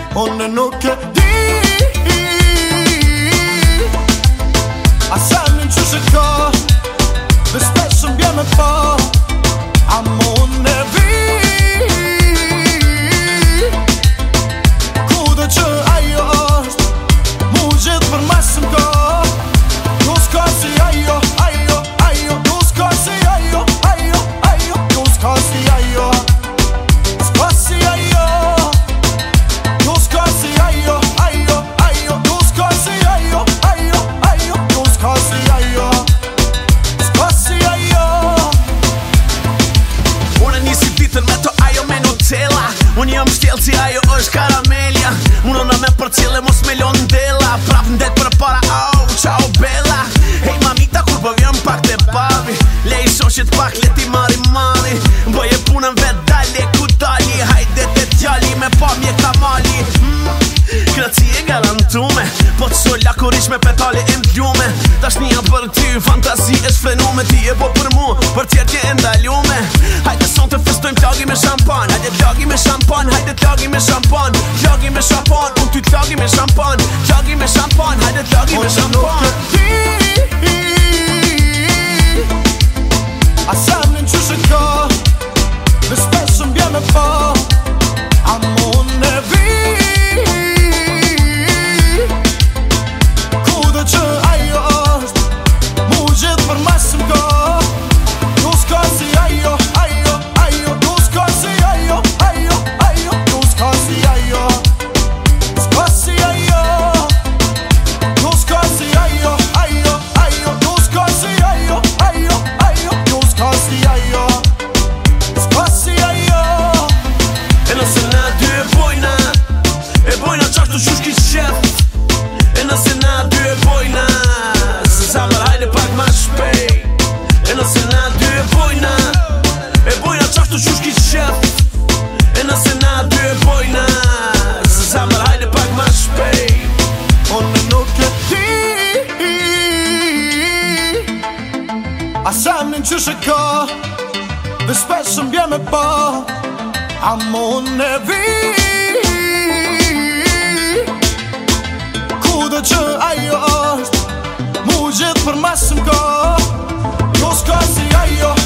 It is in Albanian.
Unë nuk e di a se në që shë ka dhe speshëm bje me pa a mon e vi ku dhe që ajo është mu gjithë për mesëm ka du s'ka si ajo, ajo, ajo du s'ka si ajo, ajo, ajo du s'ka si ajo, s'ka si ajo du s'ka si ajo, ajo, ajo du s'ka si ajo, ajo, ajo du s'ka si ajo, s'ka si ajo. Unë nisi ditën me to ajo me Nutella. Unë jam shtjellë si ajo është karamelja. Unë në me për cile mos me lon dela. Prap ndet për para, au, ciao bella. Hej mamita kur po vjen pak te babi lej shoshit pak leti mari bëje punën vet dale ku dali. Hajde te djali me pa mje kamali Kraci e garantume po të solla kur ish me petale e m'dlume. Dashnia për ty fantazi e shfrenume. Ti e po për mu për tjerë që e ndalume. Hajde son të festojmë t'lagi me shampan. Hajde t'lagi me shampan, hajde t'lagi me shampan. T'lagi me shampan, unë ty t'lagi me shampan. T'lagi me shampan, hajde t'lagi me shampan. A sem në që shë ka dhe speshëm bje me pa a mon e vi ku dhe që ajo është mu gjithë për mesëm ka du s'ka si ajo, ajo, ajo du s'ka si ajo, ajo, ajo du s'ka si ajo, s'ka si ajo du s'ka si ajo, ajo, ajo du s'ka si ajo, ajo, ajo du s'ka si ajo, s'ka si ajo. E nëse na dy e bojna qashtu shushki qef. E nëse na dy e bojna se zamër hajde pak ma shpej. E nëse na dy e bojna qashtu shushki qef. E nëse na dy e bojna se zamër hajde pak ma shpej. Unë nuk e di a sem në që shë ka dhe speshëm bje me pa a mon e vi ku dhe që ajo është mu gjithë për mesëm ka du s'ka si ajo,